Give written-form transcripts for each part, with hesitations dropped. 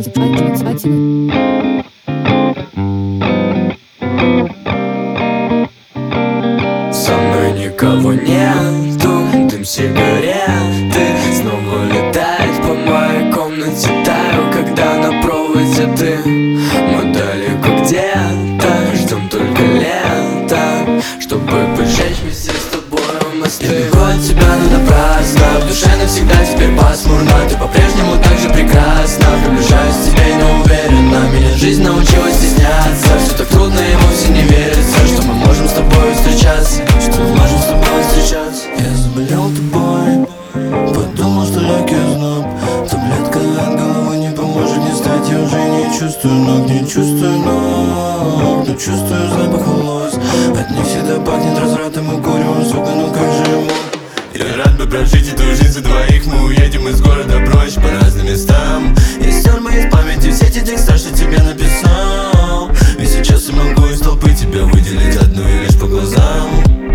Со мной никого нету, дым сигареты снова летает по моей комнате. Таю, когда на проводе ты. Мы далеко где-то, ждем только лета, чтобы поджечь вместе с тобой мосты. Я бегу от тебя, но напрасно, в душе навсегда теперь пасмурно. Ты по-прежнему так же прекрасна, приближаюсь к тебе неуверенно. Меня жизнь научилась стесняться, все так трудно и вовсе не верится, что мы можем с тобой встречаться, что мы можем с тобой встречаться. Я заболел тобой, подумал, что легкий озноб. Таблетка от головы не поможет не стать. Я уже не чувствую ног, не чувствую ног, но чувствую запах волос. От них всегда пахнет развратом и куревом, сука, ну как же я мог? Я рад бы прожить эту жизнь за двоих. Мы уедем из города прочь по разным местам. Я стер моей памяти все те текста, что тебе написал. И сейчас я могу из толпы тебя выделить одну и лишь по глазам.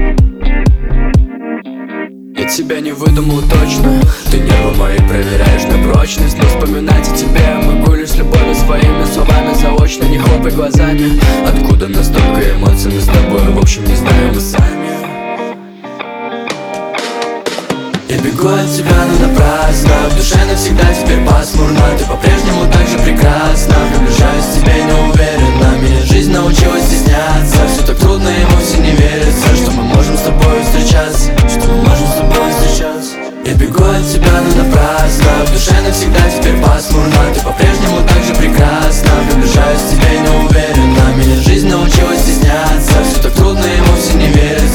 Я тебя не выдумал точно, ты нервы мои проверяешь на прочность. Но вспоминать о тебе я могу лишь любовью своими словами заочно. Не хлопай глазами, откуда настолько эмоций мы с тобой, в общем не знаем мы сами. Я бегу от тебя, но напрасно, в душе навсегда теперь пасмурно. Ты по-прежнему так же прекрасна, приближаюсь к тебе неуверенно. Меня жизнь научилась стесняться, все так трудно и вовсе не верится, что мы можем с тобой встречаться, что мы можем с тобой встречаться. Я бегу от тебя, но напрасно, в душе навсегда теперь пасмурно. Ты по-прежнему так же прекрасна, приближаюсь к тебе неуверенно. Меня жизнь научилась стесняться, все так трудно и вовсе не верится,